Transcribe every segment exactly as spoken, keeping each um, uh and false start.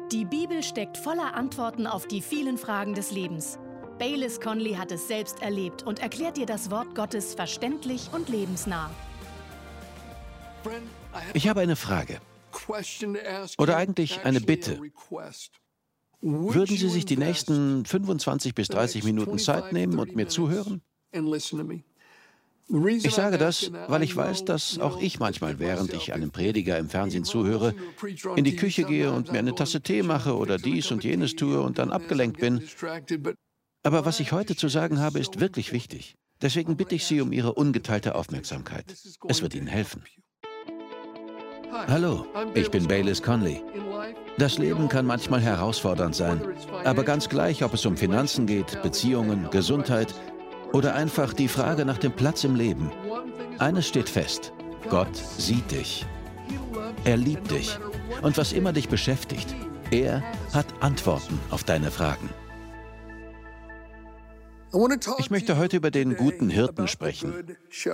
Die Bibel steckt voller Antworten auf die vielen Fragen des Lebens. Baylis Conley hat es selbst erlebt und erklärt dir das Wort Gottes verständlich und lebensnah. Ich habe eine Frage. Oder eigentlich eine Bitte. Würden Sie sich die nächsten fünfundzwanzig bis dreißig Minuten Zeit nehmen und mir zuhören? Ich sage das, weil ich weiß, dass auch ich manchmal, während ich einem Prediger im Fernsehen zuhöre, in die Küche gehe und mir eine Tasse Tee mache oder dies und jenes tue und dann abgelenkt bin. Aber was ich heute zu sagen habe, ist wirklich wichtig. Deswegen bitte ich Sie um Ihre ungeteilte Aufmerksamkeit. Es wird Ihnen helfen. Hallo, ich bin Baylis Conley. Das Leben kann manchmal herausfordernd sein, aber ganz gleich, ob es um Finanzen geht, Beziehungen, Gesundheit oder einfach die Frage nach dem Platz im Leben. Eines steht fest: Gott sieht dich. Er liebt dich. Und was immer dich beschäftigt, er hat Antworten auf deine Fragen. Ich möchte heute über den guten Hirten sprechen.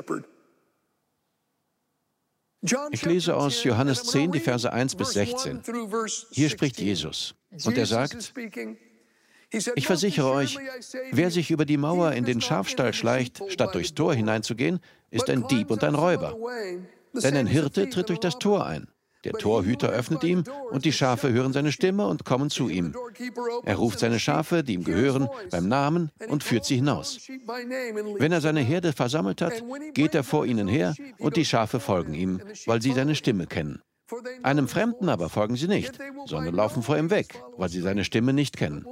Ich lese aus Johannes zehn, die Verse eins bis sechzehn. Hier spricht Jesus und er sagt: Ich versichere euch, wer sich über die Mauer in den Schafstall schleicht, statt durchs Tor hineinzugehen, ist ein Dieb und ein Räuber. Denn ein Hirte tritt durch das Tor ein. Der Torhüter öffnet ihm, und die Schafe hören seine Stimme und kommen zu ihm. Er ruft seine Schafe, die ihm gehören, beim Namen und führt sie hinaus. Wenn er seine Herde versammelt hat, geht er vor ihnen her, und die Schafe folgen ihm, weil sie seine Stimme kennen. Einem Fremden aber folgen sie nicht, sondern laufen vor ihm weg, weil sie seine Stimme nicht kennen.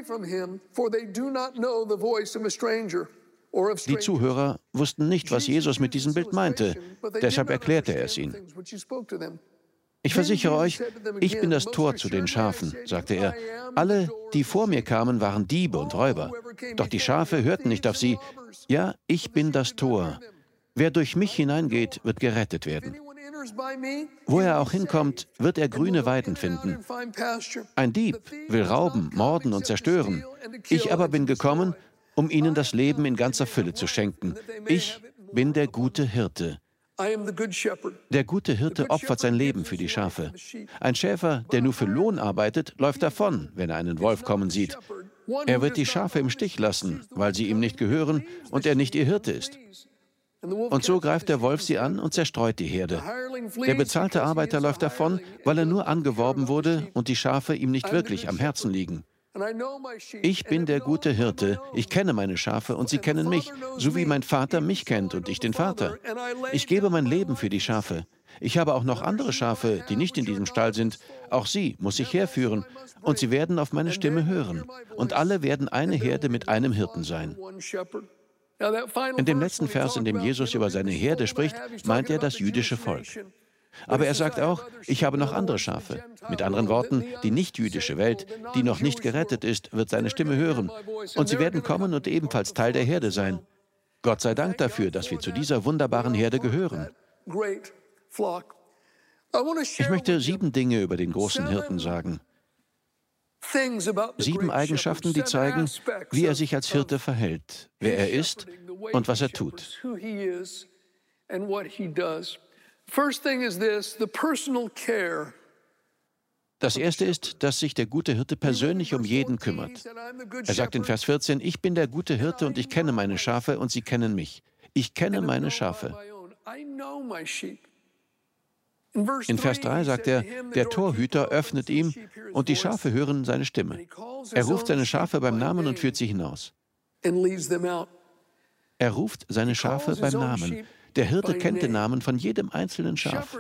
Die Zuhörer wussten nicht, was Jesus mit diesem Bild meinte, deshalb erklärte er es ihnen. Ich versichere euch, ich bin das Tor zu den Schafen, sagte er. Alle, die vor mir kamen, waren Diebe und Räuber. Doch die Schafe hörten nicht auf sie. Ja, ich bin das Tor. Wer durch mich hineingeht, wird gerettet werden. Wo er auch hinkommt, wird er grüne Weiden finden. Ein Dieb will rauben, morden und zerstören. Ich aber bin gekommen, um ihnen das Leben in ganzer Fülle zu schenken. Ich bin der gute Hirte. Der gute Hirte opfert sein Leben für die Schafe. Ein Schäfer, der nur für Lohn arbeitet, läuft davon, wenn er einen Wolf kommen sieht. Er wird die Schafe im Stich lassen, weil sie ihm nicht gehören und er nicht ihr Hirte ist. Und so greift der Wolf sie an und zerstreut die Herde. Der bezahlte Arbeiter läuft davon, weil er nur angeworben wurde und die Schafe ihm nicht wirklich am Herzen liegen. Ich bin der gute Hirte, ich kenne meine Schafe und sie kennen mich, so wie mein Vater mich kennt und ich den Vater. Ich gebe mein Leben für die Schafe. Ich habe auch noch andere Schafe, die nicht in diesem Stall sind. Auch sie muss ich herführen und sie werden auf meine Stimme hören. Und alle werden eine Herde mit einem Hirten sein. In dem letzten Vers, in dem Jesus über seine Herde spricht, meint er das jüdische Volk. Aber er sagt auch, ich habe noch andere Schafe. Mit anderen Worten, die nicht-jüdische Welt, die noch nicht gerettet ist, wird seine Stimme hören. Und sie werden kommen und ebenfalls Teil der Herde sein. Gott sei Dank dafür, dass wir zu dieser wunderbaren Herde gehören. Ich möchte sieben Dinge über den großen Hirten sagen. Sieben Eigenschaften, die zeigen, wie er sich als Hirte verhält, wer er ist und was er tut. Das erste ist, dass sich der gute Hirte persönlich um jeden kümmert. Er sagt in Vers vierzehn, ich bin der gute Hirte und ich kenne meine Schafe und sie kennen mich. Ich kenne meine Schafe. In Vers drei sagt er, der Torhüter öffnet ihm und die Schafe hören seine Stimme. Er ruft seine Schafe beim Namen und führt sie hinaus. Er ruft seine Schafe beim Namen. Der Hirte kennt den Namen von jedem einzelnen Schaf.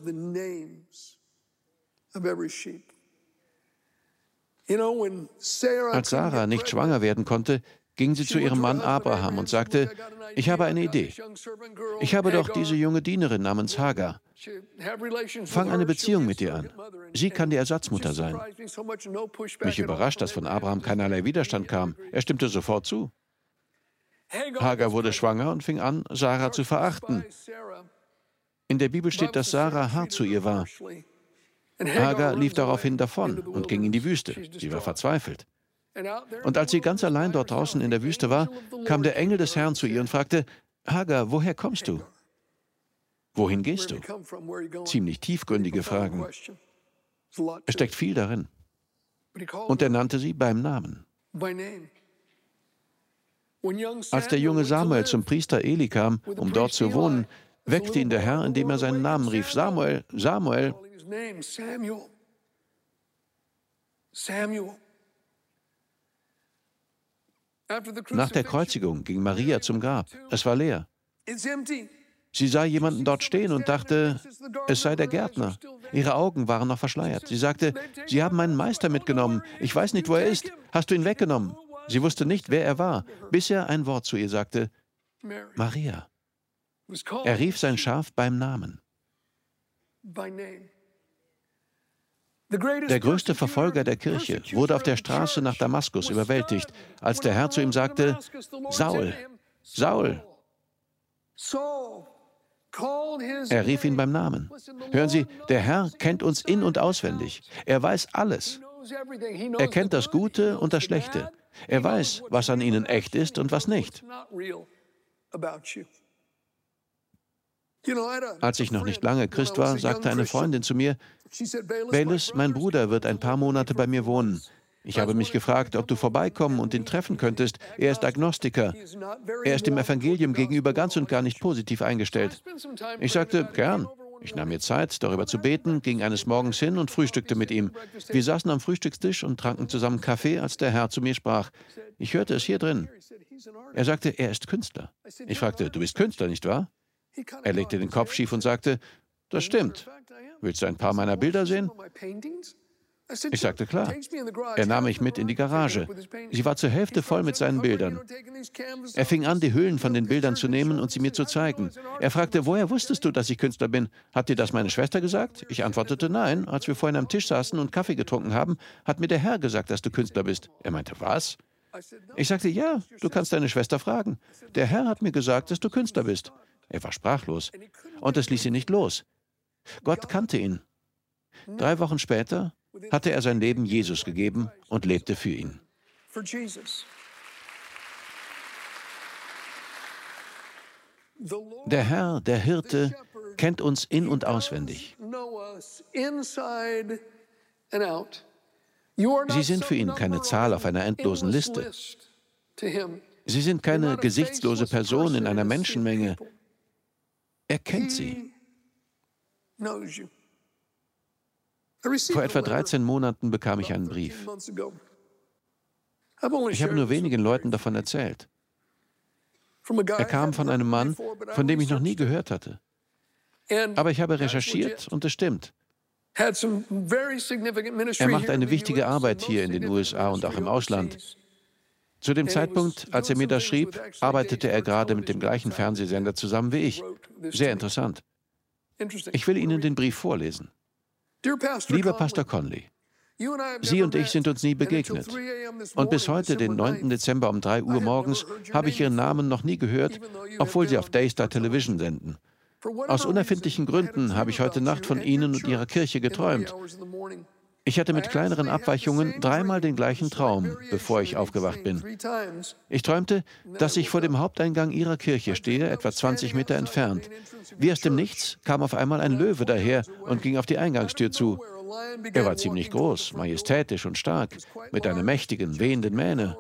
Als Sarah nicht schwanger werden konnte, ging sie zu ihrem Mann Abraham und sagte, ich habe eine Idee. Ich habe doch diese junge Dienerin namens Hagar. Fang eine Beziehung mit ihr an. Sie kann die Ersatzmutter sein. Mich überrascht, dass von Abraham keinerlei Widerstand kam. Er stimmte sofort zu. Hagar wurde schwanger und fing an, Sarah zu verachten. In der Bibel steht, dass Sarah hart zu ihr war. Hagar lief daraufhin davon und ging in die Wüste. Sie war verzweifelt. Und als sie ganz allein dort draußen in der Wüste war, kam der Engel des Herrn zu ihr und fragte, Hagar, woher kommst du? Wohin gehst du? Ziemlich tiefgründige Fragen. Es steckt viel darin. Und er nannte sie beim Namen. Als der junge Samuel zum Priester Eli kam, um dort zu wohnen, weckte ihn der Herr, indem er seinen Namen rief: Samuel, Samuel. Nach der Kreuzigung ging Maria zum Grab. Es war leer. Sie sah jemanden dort stehen und dachte, es sei der Gärtner. Ihre Augen waren noch verschleiert. Sie sagte: Sie haben meinen Meister mitgenommen. Ich weiß nicht, wo er ist. Hast du ihn weggenommen? Sie wusste nicht, wer er war, bis er ein Wort zu ihr sagte: Maria. Er rief sein Schaf beim Namen. Der größte Verfolger der Kirche wurde auf der Straße nach Damaskus überwältigt, als der Herr zu ihm sagte: Saul, Saul. Er rief ihn beim Namen. Hören Sie, der Herr kennt uns in- und auswendig. Er weiß alles. Er kennt das Gute und das Schlechte. Er weiß, was an Ihnen echt ist und was nicht. Als ich noch nicht lange Christ war, sagte eine Freundin zu mir: Bayless, mein Bruder wird ein paar Monate bei mir wohnen. Ich habe mich gefragt, ob du vorbeikommen und ihn treffen könntest. Er ist Agnostiker. Er ist dem Evangelium gegenüber ganz und gar nicht positiv eingestellt. Ich sagte: Gern. Ich nahm mir Zeit, darüber zu beten, ging eines Morgens hin und frühstückte mit ihm. Wir saßen am Frühstückstisch und tranken zusammen Kaffee, als der Herr zu mir sprach. Ich hörte es hier drin. Er sagte, er ist Künstler. Ich fragte: Du bist Künstler, nicht wahr? Er legte den Kopf schief und sagte: Das stimmt. Willst du ein paar meiner Bilder sehen? Ich sagte: Klar. Er nahm mich mit in die Garage. Sie war zur Hälfte voll mit seinen Bildern. Er fing an, die Hüllen von den Bildern zu nehmen und sie mir zu zeigen. Er fragte: Woher wusstest du, dass ich Künstler bin? Hat dir das meine Schwester gesagt? Ich antwortete: Nein. Als wir vorhin am Tisch saßen und Kaffee getrunken haben, hat mir der Herr gesagt, dass du Künstler bist. Er meinte: Was? Ich sagte: Ja, du kannst deine Schwester fragen. Der Herr hat mir gesagt, dass du Künstler bist. Er war sprachlos. Und es ließ ihn nicht los. Gott kannte ihn. Drei Wochen später hatte er sein Leben Jesus gegeben und lebte für ihn. Der Herr, der Hirte, kennt uns in- und auswendig. Sie sind für ihn keine Zahl auf einer endlosen Liste. Sie sind keine gesichtslose Person in einer Menschenmenge. Er kennt sie. Vor etwa dreizehn Monaten bekam ich einen Brief. Ich habe nur wenigen Leuten davon erzählt. Er kam von einem Mann, von dem ich noch nie gehört hatte. Aber ich habe recherchiert und es stimmt. Er macht eine wichtige Arbeit hier in den U S A und auch im Ausland. Zu dem Zeitpunkt, als er mir das schrieb, arbeitete er gerade mit dem gleichen Fernsehsender zusammen wie ich. Sehr interessant. Ich will Ihnen den Brief vorlesen. Lieber Pastor Conley, Sie und ich sind uns nie begegnet. Und bis heute, den neunten Dezember um drei Uhr morgens, habe ich Ihren Namen noch nie gehört, obwohl Sie auf Daystar Television senden. Aus unerfindlichen Gründen habe ich heute Nacht von Ihnen und Ihrer Kirche geträumt. Ich hatte mit kleineren Abweichungen dreimal den gleichen Traum, bevor ich aufgewacht bin. Ich träumte, dass ich vor dem Haupteingang Ihrer Kirche stehe, etwa zwanzig Meter entfernt. Wie aus dem Nichts kam auf einmal ein Löwe daher und ging auf die Eingangstür zu. Er war ziemlich groß, majestätisch und stark, mit einer mächtigen, wehenden Mähne.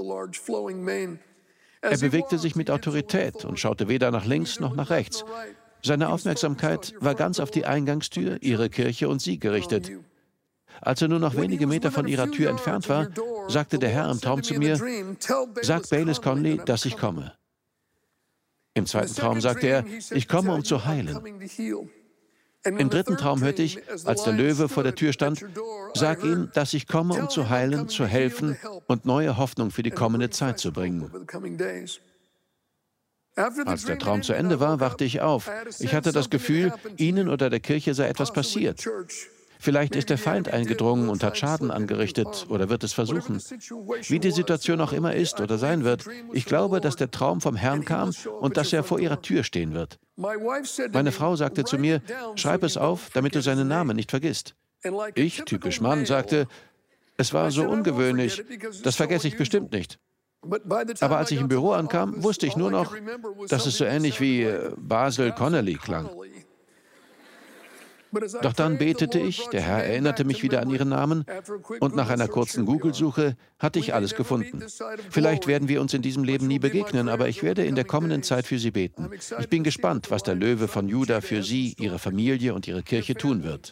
Er bewegte sich mit Autorität und schaute weder nach links noch nach rechts. Seine Aufmerksamkeit war ganz auf die Eingangstür, Ihre Kirche und Sie gerichtet. Als er nur noch wenige Meter von ihrer Tür entfernt war, sagte der Herr im Traum zu mir: Sag Bayless Conley, dass ich komme. Im zweiten Traum sagte er: Ich komme, um zu heilen. Im dritten Traum hörte ich, als der Löwe vor der Tür stand: Sag ihm, dass ich komme, um zu heilen, zu helfen und neue Hoffnung für die kommende Zeit zu bringen. Als der Traum zu Ende war, wachte ich auf. Ich hatte das Gefühl, Ihnen oder der Kirche sei etwas passiert. Vielleicht ist der Feind eingedrungen und hat Schaden angerichtet oder wird es versuchen. Wie die Situation auch immer ist oder sein wird, ich glaube, dass der Traum vom Herrn kam und dass er vor Ihrer Tür stehen wird. Meine Frau sagte zu mir: Schreib es auf, damit du seinen Namen nicht vergisst. Ich, typisch Mann, sagte: Es war so ungewöhnlich, das vergesse ich bestimmt nicht. Aber als ich im Büro ankam, wusste ich nur noch, dass es so ähnlich wie Basil Connolly klang. Doch dann betete ich, der Herr erinnerte mich wieder an ihren Namen und nach einer kurzen Google-Suche hatte ich alles gefunden. Vielleicht werden wir uns in diesem Leben nie begegnen, aber ich werde in der kommenden Zeit für Sie beten. Ich bin gespannt, was der Löwe von Juda für Sie, Ihre Familie und Ihre Kirche tun wird.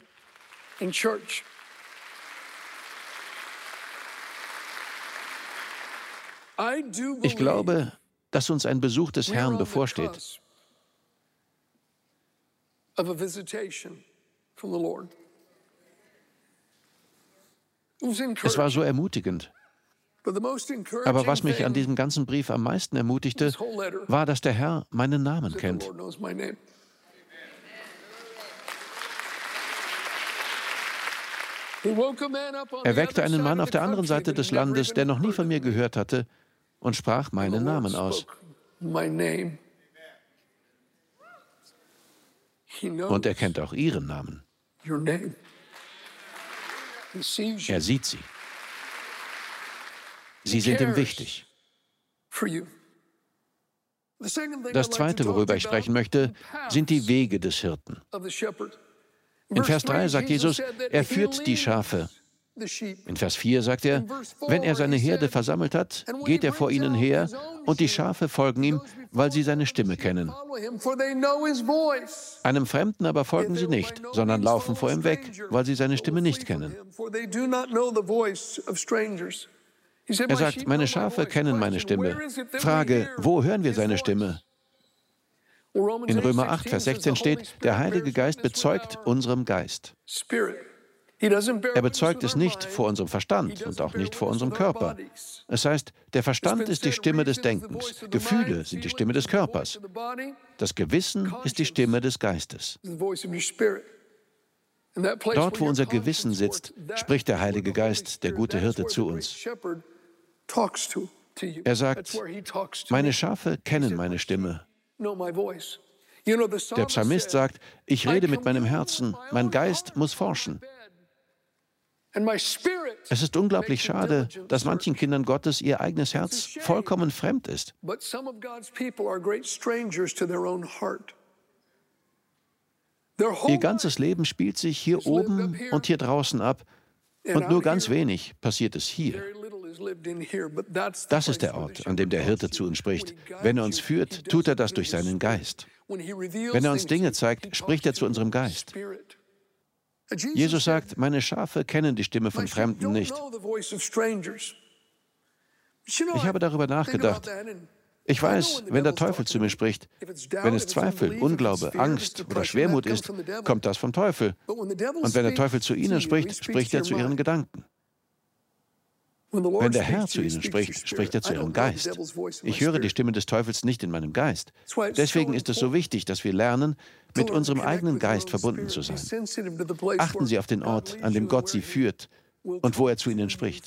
Ich glaube, dass uns ein Besuch des Herrn bevorsteht. Es war so ermutigend. Aber was mich an diesem ganzen Brief am meisten ermutigte, war, dass der Herr meinen Namen kennt. Er weckte einen Mann auf der anderen Seite des Landes, der noch nie von mir gehört hatte, und sprach meinen Namen aus. Und er kennt auch Ihren Namen. Er sieht Sie. Sie sind ihm wichtig. Das Zweite, worüber ich sprechen möchte, sind die Wege des Hirten. In Vers drei sagt Jesus, er führt die Schafe. In Vers vier sagt er, wenn er seine Herde versammelt hat, geht er vor ihnen her und die Schafe folgen ihm, weil sie seine Stimme kennen. Einem Fremden aber folgen sie nicht, sondern laufen vor ihm weg, weil sie seine Stimme nicht kennen. Er sagt, meine Schafe kennen meine Stimme. Frage, wo hören wir seine Stimme? In Römer acht, Vers sechzehn steht, der Heilige Geist bezeugt unserem Geist. Er bezeugt es nicht vor unserem Verstand und auch nicht vor unserem Körper. Es heißt, der Verstand ist die Stimme des Denkens, Gefühle sind die Stimme des Körpers. Das Gewissen ist die Stimme des Geistes. Dort, wo unser Gewissen sitzt, spricht der Heilige Geist, der gute Hirte, zu uns. Er sagt, meine Schafe kennen meine Stimme. Der Psalmist sagt, ich rede mit meinem Herzen, mein Geist muss forschen. Es ist unglaublich schade, dass manchen Kindern Gottes ihr eigenes Herz vollkommen fremd ist. Ihr ganzes Leben spielt sich hier oben und hier draußen ab und nur ganz wenig passiert es hier. Das ist der Ort, an dem der Hirte zu uns spricht. Wenn er uns führt, tut er das durch seinen Geist. Wenn er uns Dinge zeigt, spricht er zu unserem Geist. Jesus sagt, meine Schafe kennen die Stimme von Fremden nicht. Ich habe darüber nachgedacht. Ich weiß, wenn der Teufel zu mir spricht, wenn es Zweifel, Unglaube, Angst oder Schwermut ist, kommt das vom Teufel. Und wenn der Teufel zu Ihnen spricht, spricht er zu Ihren Gedanken. Wenn der Herr zu Ihnen spricht, spricht er zu Ihrem Geist. Ich höre die Stimme des Teufels nicht in meinem Geist. Deswegen ist es so wichtig, dass wir lernen, mit unserem eigenen Geist verbunden zu sein. Achten Sie auf den Ort, an dem Gott Sie führt und wo er zu Ihnen spricht.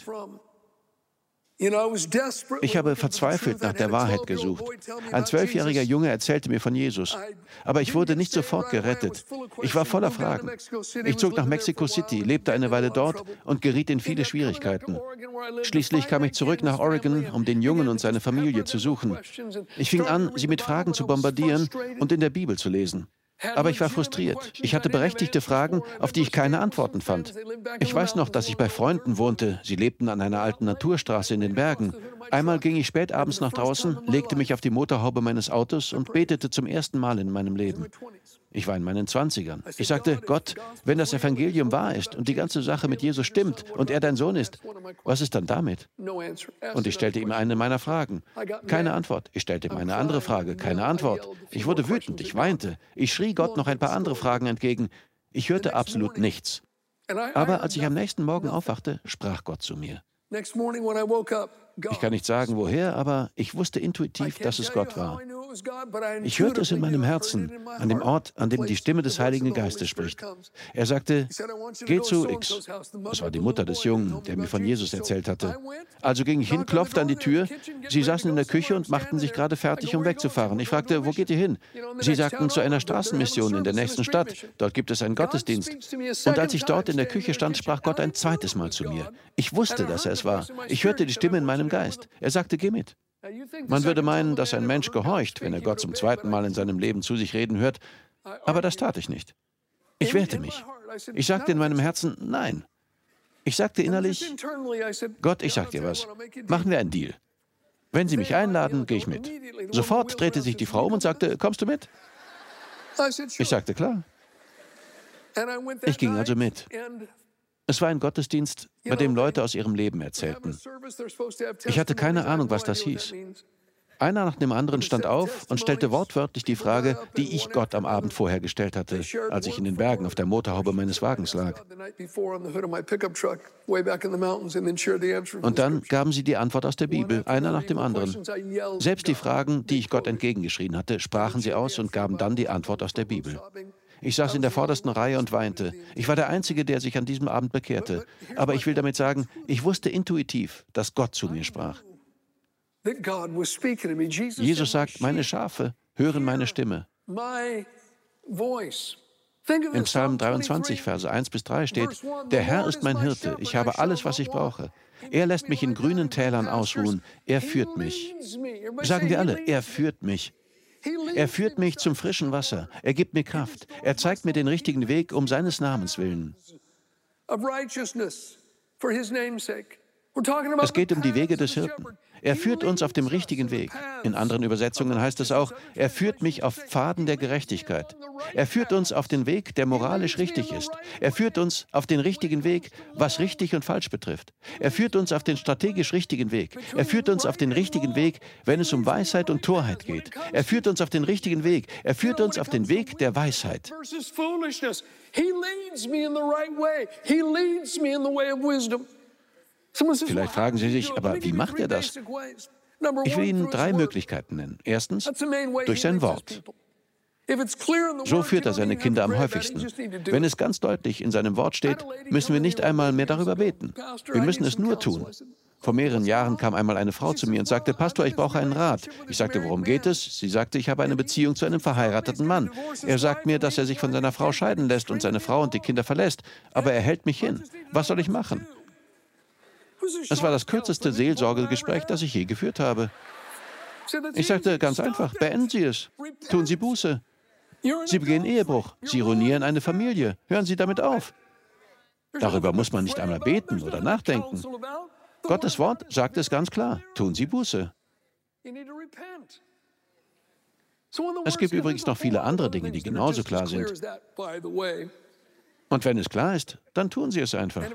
Ich habe verzweifelt nach der Wahrheit gesucht. Ein zwölfjähriger Junge erzählte mir von Jesus. Aber ich wurde nicht sofort gerettet. Ich war voller Fragen. Ich zog nach Mexico City, lebte eine Weile dort und geriet in viele Schwierigkeiten. Schließlich kam ich zurück nach Oregon, um den Jungen und seine Familie zu suchen. Ich fing an, sie mit Fragen zu bombardieren und in der Bibel zu lesen. Aber ich war frustriert. Ich hatte berechtigte Fragen, auf die ich keine Antworten fand. Ich weiß noch, dass ich bei Freunden wohnte. Sie lebten an einer alten Naturstraße in den Bergen. Einmal ging ich spät abends nach draußen, legte mich auf die Motorhaube meines Autos und betete zum ersten Mal in meinem Leben. Ich war in meinen Zwanzigern. Ich sagte, Gott, wenn das Evangelium wahr ist und die ganze Sache mit Jesus stimmt und er dein Sohn ist, was ist dann damit? Und ich stellte ihm eine meiner Fragen. Keine Antwort. Ich stellte ihm eine andere Frage. Keine Antwort. Ich wurde wütend. Ich weinte. Ich schrie Gott noch ein paar andere Fragen entgegen. Ich hörte absolut nichts. Aber als ich am nächsten Morgen aufwachte, sprach Gott zu mir. Ich kann nicht sagen, woher, aber ich wusste intuitiv, dass es Gott war. Ich hörte es in meinem Herzen, an dem Ort, an dem die Stimme des Heiligen Geistes spricht. Er sagte, geh zu X. Das war die Mutter des Jungen, der mir von Jesus erzählt hatte. Also ging ich hin, klopfte an die Tür. Sie saßen in der Küche und machten sich gerade fertig, um wegzufahren. Ich fragte, wo geht ihr hin? Sie sagten, zu einer Straßenmission in der nächsten Stadt. Dort gibt es einen Gottesdienst. Und als ich dort in der Küche stand, sprach Gott ein zweites Mal zu mir. Ich wusste, dass er es war. Ich hörte die Stimme in meinem Geist. Er sagte, geh mit. Man würde meinen, dass ein Mensch gehorcht, wenn er Gott zum zweiten Mal in seinem Leben zu sich reden hört, aber das tat ich nicht. Ich wehrte mich. Ich sagte in meinem Herzen, nein. Ich sagte innerlich, Gott, ich sag dir was, machen wir einen Deal. Wenn Sie mich einladen, gehe ich mit. Sofort drehte sich die Frau um und sagte, kommst du mit? Ich sagte, klar. Ich ging also mit. Es war ein Gottesdienst, bei dem Leute aus ihrem Leben erzählten. Ich hatte keine Ahnung, was das hieß. Einer nach dem anderen stand auf und stellte wortwörtlich die Frage, die ich Gott am Abend vorher gestellt hatte, als ich in den Bergen auf der Motorhaube meines Wagens lag. Und dann gaben sie die Antwort aus der Bibel, einer nach dem anderen. Selbst die Fragen, die ich Gott entgegengeschrien hatte, sprachen sie aus und gaben dann die Antwort aus der Bibel. Ich saß in der vordersten Reihe und weinte. Ich war der Einzige, der sich an diesem Abend bekehrte. Aber ich will damit sagen, ich wusste intuitiv, dass Gott zu mir sprach. Jesus sagt, meine Schafe hören meine Stimme. In Psalm dreiundzwanzig, Verse eins bis drei steht, der Herr ist mein Hirte, ich habe alles, was ich brauche. Er lässt mich in grünen Tälern ausruhen, er führt mich. Sagen wir alle, er führt mich. Er führt mich zum frischen Wasser, er gibt mir Kraft, er zeigt mir den richtigen Weg um seines Namens willen. Es geht um die Wege des Hirten. Er führt uns auf dem richtigen Weg. In anderen Übersetzungen heißt es auch, er führt mich auf Pfaden der Gerechtigkeit. Er führt uns auf den Weg, der moralisch richtig ist. Er führt uns auf den richtigen Weg, was richtig und falsch betrifft. Er führt uns auf den strategisch richtigen Weg. Er führt uns auf den richtigen Weg, wenn es um Weisheit und Torheit geht. Er führt uns auf den richtigen Weg. Er führt uns auf den Weg der Weisheit. Vielleicht fragen Sie sich, aber wie macht er das? Ich will Ihnen drei Möglichkeiten nennen. Erstens, durch sein Wort. So führt er seine Kinder am häufigsten. Wenn es ganz deutlich in seinem Wort steht, müssen wir nicht einmal mehr darüber beten. Wir müssen es nur tun. Vor mehreren Jahren kam einmal eine Frau zu mir und sagte, Pastor, ich brauche einen Rat. Ich sagte, worum geht es? Sie sagte, ich habe eine Beziehung zu einem verheirateten Mann. Er sagt mir, dass er sich von seiner Frau scheiden lässt und seine Frau und die Kinder verlässt. Aber er hält mich hin. Was soll ich machen? Es war das kürzeste Seelsorgegespräch, das ich je geführt habe. Ich sagte, ganz einfach, beenden Sie es. Tun Sie Buße. Sie begehen Ehebruch. Sie ruinieren eine Familie. Hören Sie damit auf. Darüber muss man nicht einmal beten oder nachdenken. Gottes Wort sagt es ganz klar. Tun Sie Buße. Es gibt übrigens noch viele andere Dinge, die genauso klar sind. Und wenn es klar ist, dann tun Sie es einfach.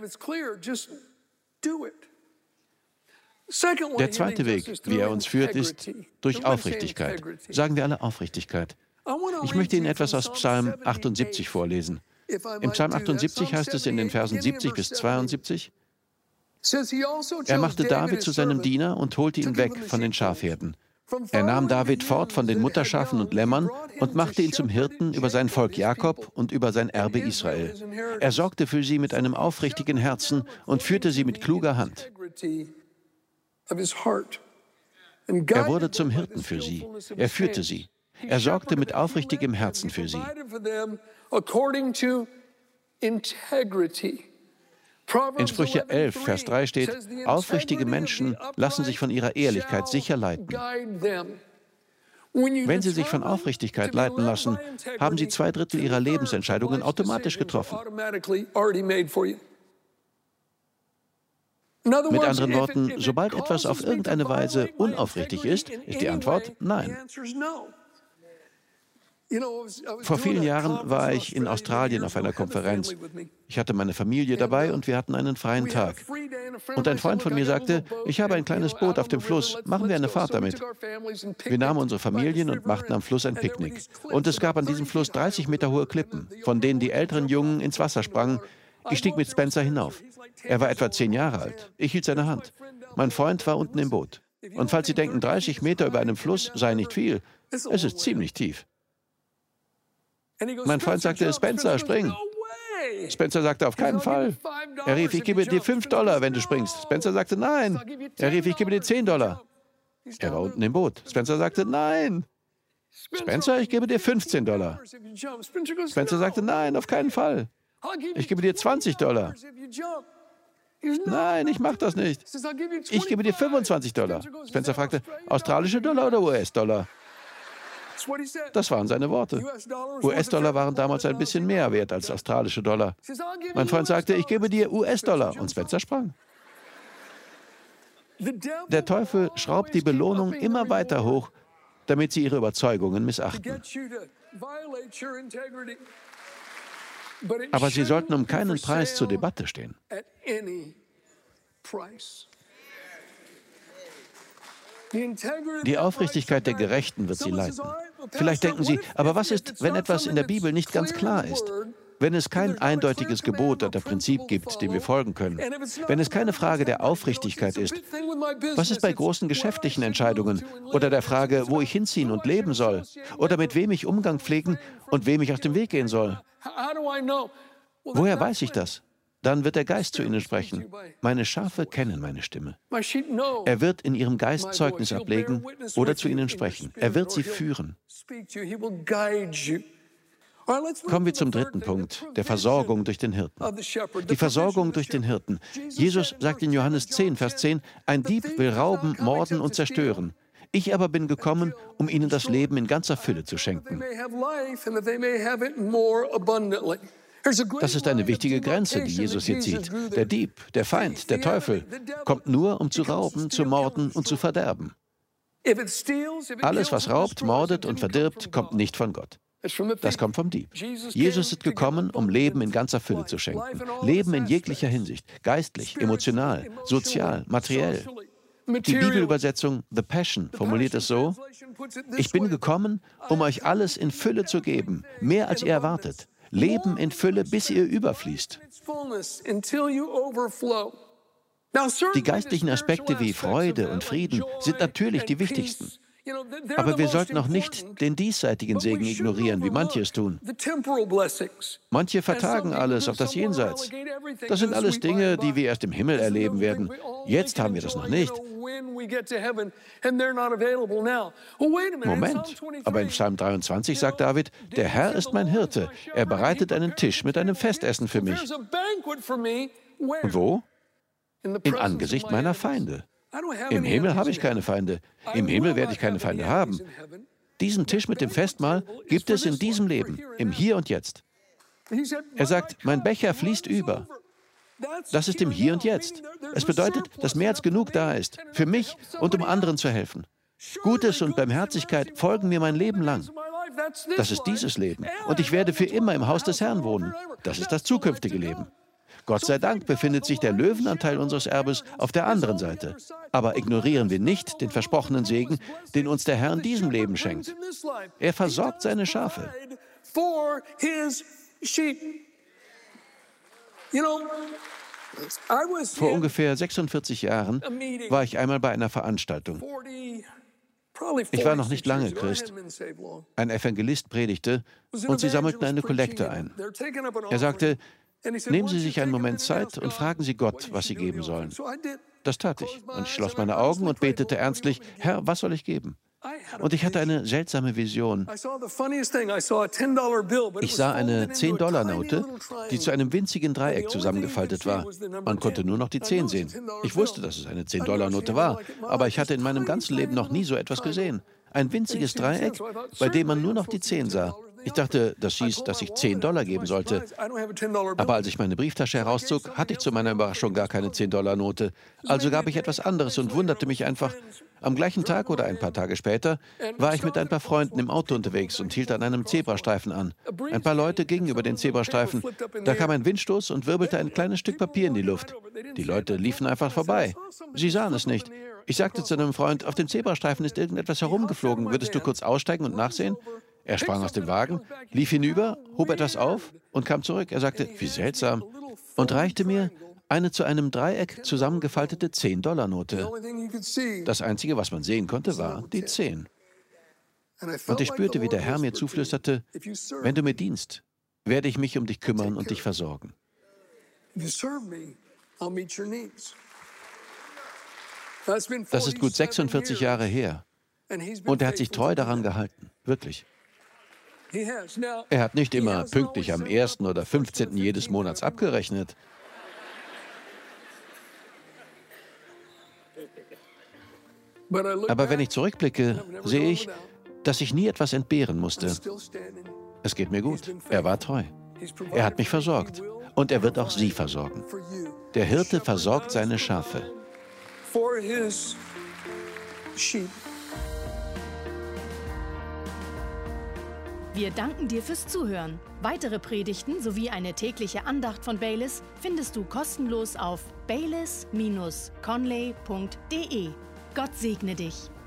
Der zweite Weg, wie er uns führt, ist durch Aufrichtigkeit. Sagen wir alle Aufrichtigkeit. Ich möchte Ihnen etwas aus Psalm achtundsiebzig vorlesen. Im Psalm achtundsiebzig heißt es in den Versen siebzig bis zweiundsiebzig, er machte David zu seinem Diener und holte ihn weg von den Schafherden. Er nahm David fort von den Mutterschafen und Lämmern und machte ihn zum Hirten über sein Volk Jakob und über sein Erbe Israel. Er sorgte für sie mit einem aufrichtigen Herzen und führte sie mit kluger Hand. Er wurde zum Hirten für sie. Er führte sie. Er sorgte mit aufrichtigem Herzen für sie. In Sprüche elf, Vers drei steht, aufrichtige Menschen lassen sich von ihrer Ehrlichkeit sicher leiten. Wenn sie sich von Aufrichtigkeit leiten lassen, haben sie zwei Drittel ihrer Lebensentscheidungen automatisch getroffen. Mit anderen Worten, sobald etwas auf irgendeine Weise unaufrichtig ist, ist die Antwort nein. Vor vielen Jahren war ich in Australien auf einer Konferenz. Ich hatte meine Familie dabei und wir hatten einen freien Tag. Und ein Freund von mir sagte, ich habe ein kleines Boot auf dem Fluss, machen wir eine Fahrt damit. Wir nahmen unsere Familien und machten am Fluss ein Picknick. Und es gab an diesem Fluss dreißig Meter hohe Klippen, von denen die älteren Jungen ins Wasser sprangen. Ich stieg mit Spencer hinauf. Er war etwa zehn Jahre alt. Ich hielt seine Hand. Mein Freund war unten im Boot. Und falls Sie denken, dreißig Meter über einem Fluss sei nicht viel, es ist ziemlich tief. Mein Freund sagte, Spencer, spring. Spencer sagte, auf keinen Fall. Er rief, ich gebe dir fünf Dollar, wenn du springst. Spencer sagte, nein. Er rief, ich gebe dir zehn Dollar. Er war unten im Boot. Spencer sagte, nein. Spencer, ich gebe dir fünfzehn Dollar. Spencer sagte, nein, auf keinen Fall. Ich gebe dir zwanzig Dollar. Nein, ich mache das nicht. Ich gebe dir fünfundzwanzig Dollar. Spencer fragte, australische Dollar oder U S-Dollar? Das waren seine Worte. U S-Dollar waren damals ein bisschen mehr wert als australische Dollar. Mein Freund sagte, ich gebe dir U S-Dollar, und Spencer sprang. Der Teufel schraubt die Belohnung immer weiter hoch, damit sie ihre Überzeugungen missachten. Aber sie sollten um keinen Preis zur Debatte stehen. Die Aufrichtigkeit der Gerechten wird sie leiten. Vielleicht denken Sie, aber was ist, wenn etwas in der Bibel nicht ganz klar ist? Wenn es kein eindeutiges Gebot oder Prinzip gibt, dem wir folgen können, wenn es keine Frage der Aufrichtigkeit ist, was ist bei großen geschäftlichen Entscheidungen oder der Frage, wo ich hinziehen und leben soll oder mit wem ich Umgang pflegen und wem ich aus dem Weg gehen soll? Woher weiß ich das? Dann wird der Geist zu ihnen sprechen. Meine Schafe kennen meine Stimme. Er wird in ihrem Geist Zeugnis ablegen oder zu ihnen sprechen. Er wird sie führen. Kommen wir zum dritten Punkt, der Versorgung durch den Hirten. Die Versorgung durch den Hirten. Jesus sagt in Johannes zehn, Vers zehn, ein Dieb will rauben, morden und zerstören. Ich aber bin gekommen, um ihnen das Leben in ganzer Fülle zu schenken. Das ist eine wichtige Grenze, die Jesus hier zieht. Der Dieb, der Feind, der Teufel kommt nur, um zu rauben, zu morden und zu verderben. Alles, was raubt, mordet und verdirbt, kommt nicht von Gott. Das kommt vom Dieb. Jesus ist gekommen, um Leben in ganzer Fülle zu schenken. Leben in jeglicher Hinsicht, geistlich, emotional, sozial, materiell. Die Bibelübersetzung The Passion formuliert es so: Ich bin gekommen, um euch alles in Fülle zu geben, mehr als ihr erwartet. Leben in Fülle, bis ihr überfließt. Die geistlichen Aspekte wie Freude und Frieden sind natürlich die wichtigsten. Aber wir sollten auch nicht den diesseitigen Segen ignorieren, wie manche es tun. Manche vertagen alles auf das Jenseits. Das sind alles Dinge, die wir erst im Himmel erleben werden. Jetzt haben wir das noch nicht. Moment, aber in Psalm dreiundzwanzig sagt David, der Herr ist mein Hirte, er bereitet einen Tisch mit einem Festessen für mich. Und wo? Im Angesicht meiner Feinde. Im Himmel habe ich keine Feinde. Im Himmel werde ich keine Feinde haben. Diesen Tisch mit dem Festmahl gibt es in diesem Leben, im Hier und Jetzt. Er sagt, mein Becher fließt über. Das ist im Hier und Jetzt. Es bedeutet, dass mehr als genug da ist, für mich und um anderen zu helfen. Gutes und Barmherzigkeit folgen mir mein Leben lang. Das ist dieses Leben. Und ich werde für immer im Haus des Herrn wohnen. Das ist das zukünftige Leben. Gott sei Dank befindet sich der Löwenanteil unseres Erbes auf der anderen Seite. Aber ignorieren wir nicht den versprochenen Segen, den uns der Herr in diesem Leben schenkt. Er versorgt seine Schafe. Vor ungefähr sechsundvierzig Jahren war ich einmal bei einer Veranstaltung. Ich war noch nicht lange Christ. Ein Evangelist predigte und sie sammelten eine Kollekte ein. Er sagte, nehmen Sie sich einen Moment Zeit und fragen Sie Gott, was Sie geben sollen. Das tat ich. Und ich schloss meine Augen und betete ernstlich, Herr, was soll ich geben? Und ich hatte eine seltsame Vision. Ich sah eine zehn-Dollar-Note, die zu einem winzigen Dreieck zusammengefaltet war. Man konnte nur noch die zehn sehen. Ich wusste, dass es eine zehn-Dollar-Note war, aber ich hatte in meinem ganzen Leben noch nie so etwas gesehen. Ein winziges Dreieck, bei dem man nur noch die zehn sah. Ich dachte, das hieß, dass ich zehn Dollar geben sollte. Aber als ich meine Brieftasche herauszog, hatte ich zu meiner Überraschung gar keine zehn-Dollar-Note. Also gab ich etwas anderes und wunderte mich einfach. Am gleichen Tag oder ein paar Tage später war ich mit ein paar Freunden im Auto unterwegs und hielt an einem Zebrastreifen an. Ein paar Leute gingen über den Zebrastreifen. Da kam ein Windstoß und wirbelte ein kleines Stück Papier in die Luft. Die Leute liefen einfach vorbei. Sie sahen es nicht. Ich sagte zu einem Freund, auf dem Zebrastreifen ist irgendetwas herumgeflogen. Würdest du kurz aussteigen und nachsehen? Er sprang aus dem Wagen, lief hinüber, hob etwas auf und kam zurück. Er sagte, wie seltsam, und reichte mir eine zu einem Dreieck zusammengefaltete zehn-Dollar-Note. Das Einzige, was man sehen konnte, war die zehn. Und ich spürte, wie der Herr mir zuflüsterte, wenn du mir dienst, werde ich mich um dich kümmern und dich versorgen. Das ist gut sechsundvierzig Jahre her. Und er hat sich treu daran gehalten, wirklich. Er hat nicht immer pünktlich am ersten oder fünfzehnten jedes Monats abgerechnet. Aber wenn ich zurückblicke, sehe ich, dass ich nie etwas entbehren musste. Es geht mir gut. Er war treu. Er hat mich versorgt. Und er wird auch Sie versorgen. Der Hirte versorgt seine Schafe. Wir danken dir fürs Zuhören. Weitere Predigten sowie eine tägliche Andacht von Baylis findest du kostenlos auf baylis Bindestrich conley punkt de. Gott segne dich.